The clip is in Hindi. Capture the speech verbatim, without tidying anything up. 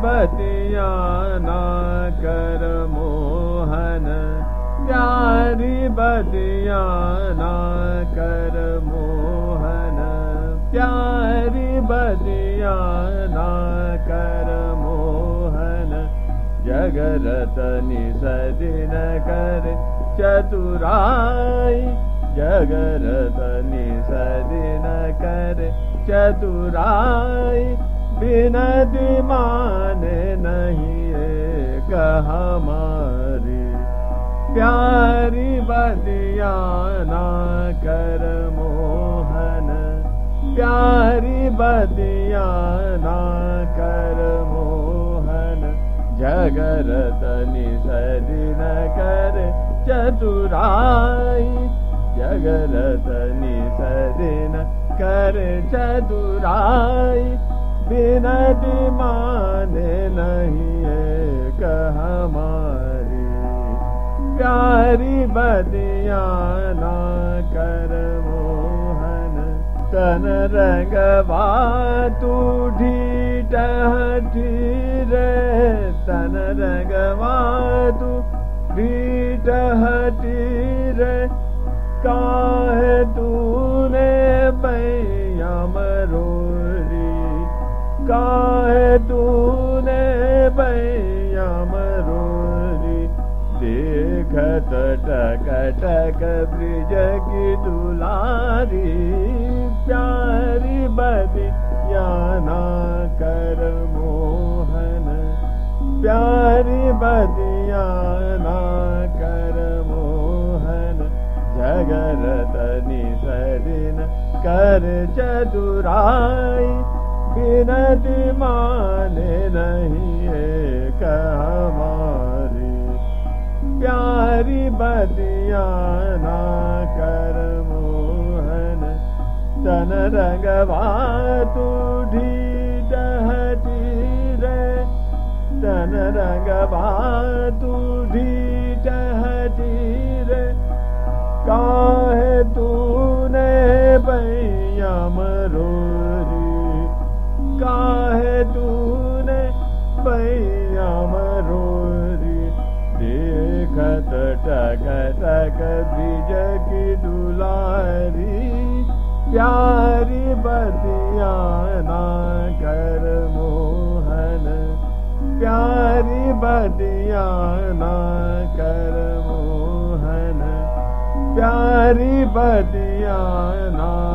बतिया ना कर मोहन, प्यारी बतिया ना कर मोहन, प्यारी बतिया ना कर मोहन। जगरत निसदिन कर चतुराई, जगरत निसदिन कर चतुराई। बिनती माने नहीं एक हमारी, प्यारी बतिया ना कर मोहन, प्यारी बतिया ना कर मोहन। जगरत निसदिन कर चतुराई, जगरत निसदिन कर चतुराई। बिनती माने नहीं एक हमारी, प्यारी बतिया ना कर मोहन। तन रंगवा तू ढीठ रे, तन रंगवा तू ढीठ रे। काहे तूने बैया मरोरी, काहे तूने बैया मरोरी। देखत टक टक ब्रिज की दुलारी, प्यारी बतिया ना कर मोहन, प्यारी बतिया ना कर मोहन। जगरत निसदिन कर चतुराई, बिनती माने नहीं एक हमारी, प्यारी बतिया ना कर मोहन। तन रंगवा तू ढीठ रे, तन रंगवा तू ढीठ रे। काहे तूने बैया मरोरी, काहे तूने बैया मरोरी। देखत टक टक ब्रिज की दुलारी, प्यारी बतिया ना कर मोहन, प्यारी बतिया ना कर मोहन, प्यारी बतिया ना